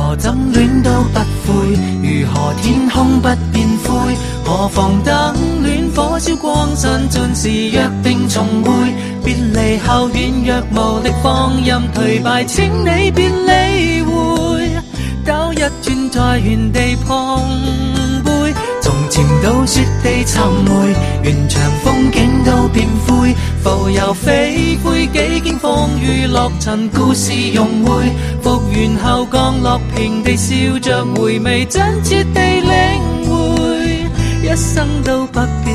何怎戀都不悔，如何天空不變灰，何妨等戀火燒光散盡時約定重會，別離後軟弱無力放任頹敗，請你別理會，兜一轉在原地碰杯，從前到雪地尋回，原場風景都變灰，浮游飛灰幾經風雨落塵，故事融匯，復原後降落平地，笑着回味，真切地領會，一生都不必